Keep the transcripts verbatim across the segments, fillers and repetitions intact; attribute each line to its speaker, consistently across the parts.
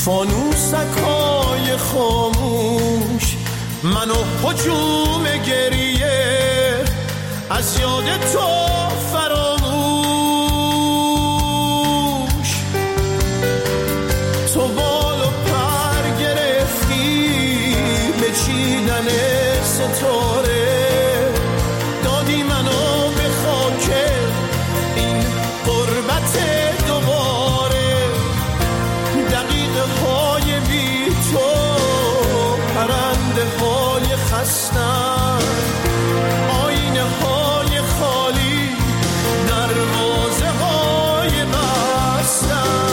Speaker 1: فانوسکای خاموش منو هجوم گریه از یاد تو فراموش. تو بال و پر گرفتی به چیدن ستاره، دادی منو به خاک این غربت دوباره. دقیقه های بی تو پرنده های خستن، آینه های خالی دروازه های بستن.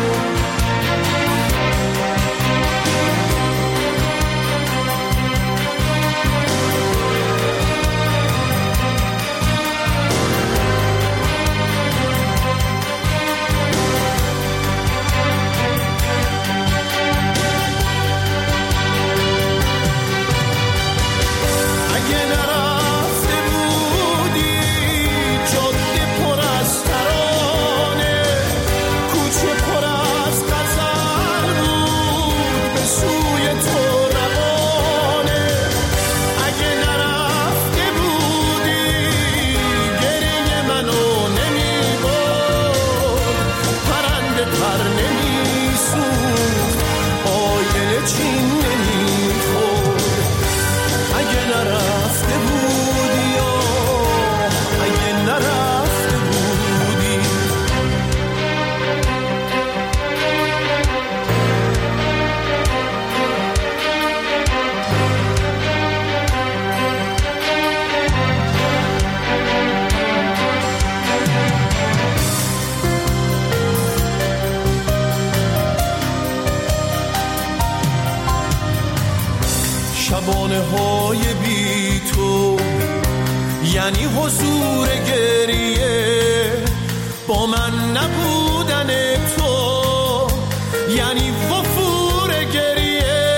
Speaker 1: شبانه های بی تو یعنی حضور گریه، با من نبودن تو یعنی وفور گریه.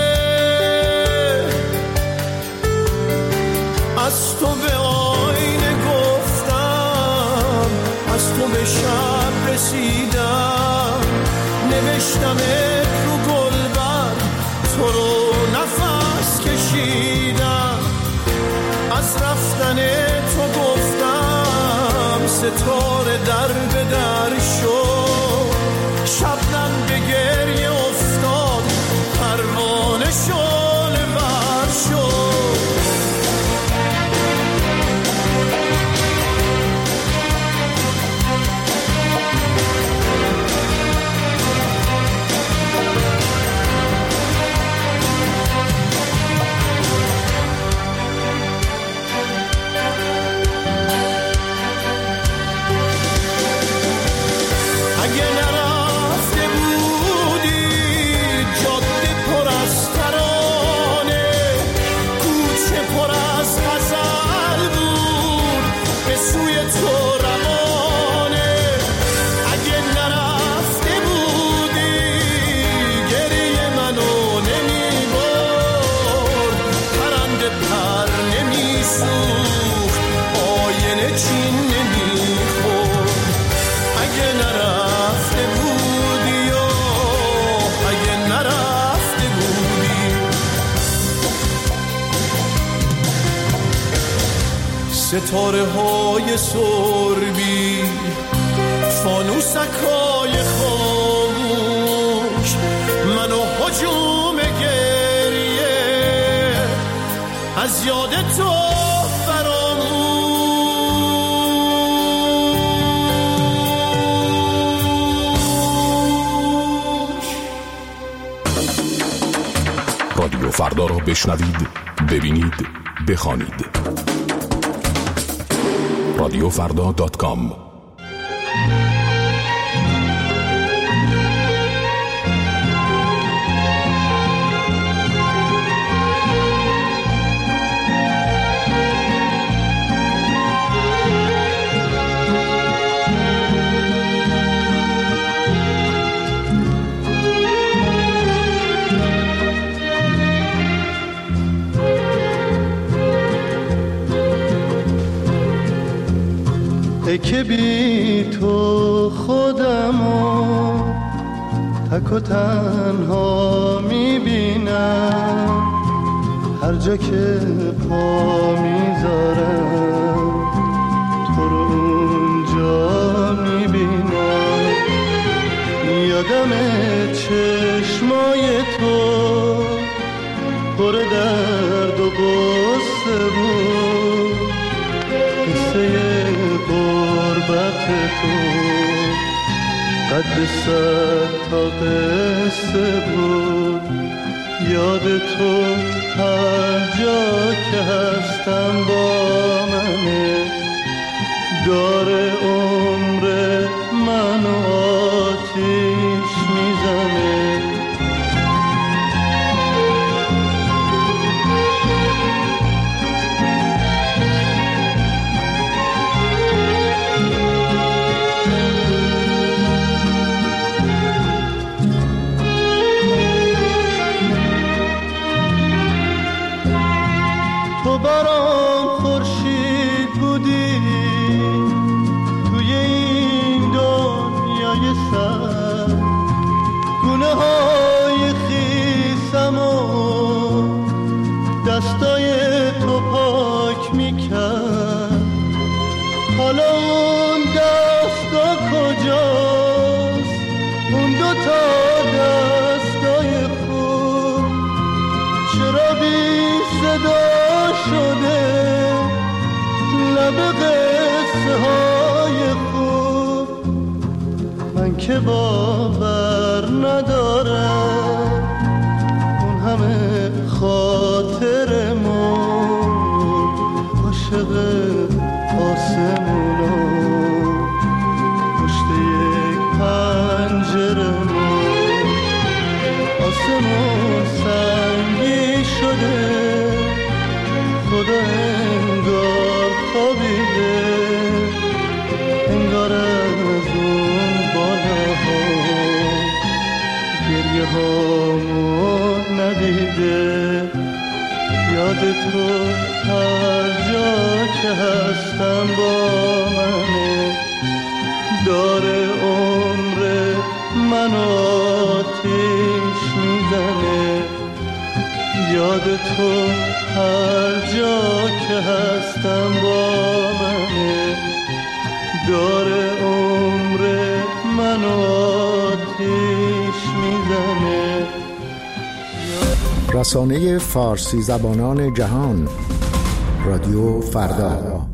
Speaker 1: از تو به آینه گفتم، از تو به شب رسیدم، نوشتم رو گلبر تو رو نفس کشیدم. از رفتن تو گفتم ستاره در به در شد، شبنم به گریه افتاد پروانه شعله ور شد. ستاره های سربی فانوسکای خاموش منو هجوم گریه از یاد تو فراموش.
Speaker 2: رادیو فردا را بشنوید، ببینید، بخوانید. رادیو فردا دات کام.
Speaker 3: که بی تو خودمو تک و تنها میبینم، هر جا که پا میذارم تو رو اونجا میبینم. یادم چشمای تو پر درد و غصه بود، قصه غربت تو قد سر تا قصه بود. یاد تو هر جا که هستم با منه، داره عمر منو آتیش میزنه. تو برام خورشید بودی توی این دنیای سر، گونه های خیسم و دستای تو پاک میکرد. حالا اون دستا کجاست، اون دوتا دستای خوب چرا بی صدا شده لب قصه های خوب؟ من که باور ندارم اون همه خاطرمون عاشق آسمونا پشت یک پنجرمون. آسمون سنگی شده، خدا انگار خوابیده، انگار از اون بالاها گریه هامو ندیده. یاد تو هر جا که هستم با منه، داره عمر منو آتیش میزنه. یاد تو هر جا که هستم با منه، داره عمر منو آتیش میزنه.
Speaker 4: رسانه فارسی زبانان جهان، رادیو فردا.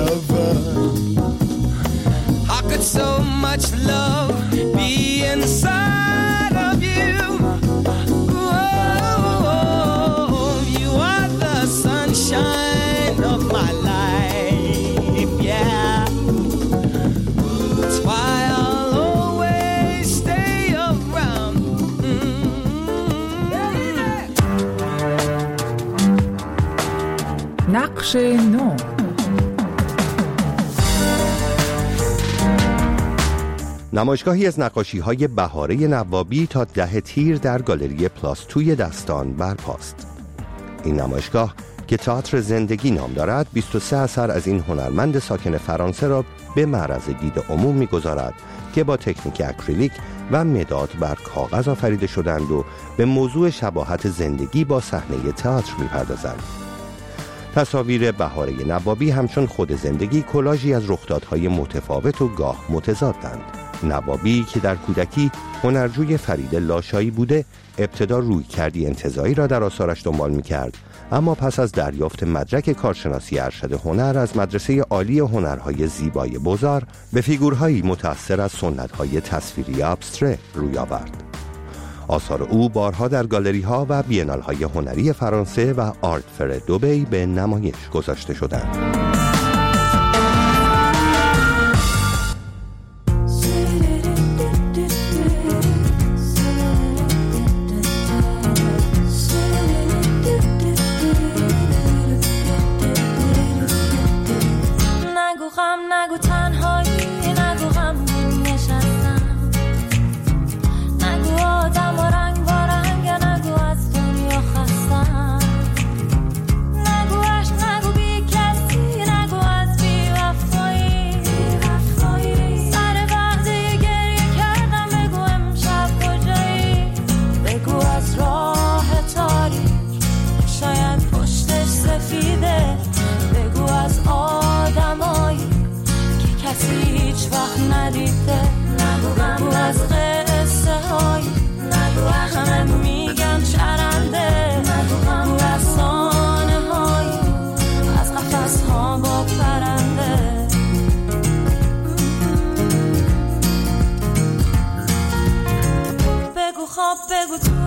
Speaker 5: So much love be inside نقش نو.
Speaker 6: نمایشگاهی از نقاشی‌های بهاره نوابی تا ده تیر در گالری پلاس توی دستان برپاست. این نمایشگاه که تئاتر زندگی نام دارد، بیست و سه اثر از این هنرمند ساکن فرانسه را به معرض دید عموم می‌گذارد که با تکنیک اکریلیک و مداد بر کاغذ آفریده شدند و به موضوع شباهت زندگی با صحنه تئاتر می‌پردازند. تصاویر بهاره نوابی همچون خود زندگی کلاژی از رخدادهای متفاوت و گاه متضادند. نوابی که در کودکی هنرجوی فرید لاشایی بوده، ابتدا روی کردی انتزاعی را در آثارش دنبال می‌کرد، اما پس از دریافت مدرک کارشناسی ارشد هنر از مدرسه عالی هنرهای زیبای بوزار به فیگورهایی متأثر از سنت‌های تصویری ابستره روی آورد. آثار او بارها در گالری‌ها و بینال‌های هنری فرانسه و آرت فر دبی به نمایش گذاشته شدند.
Speaker 7: بگو تو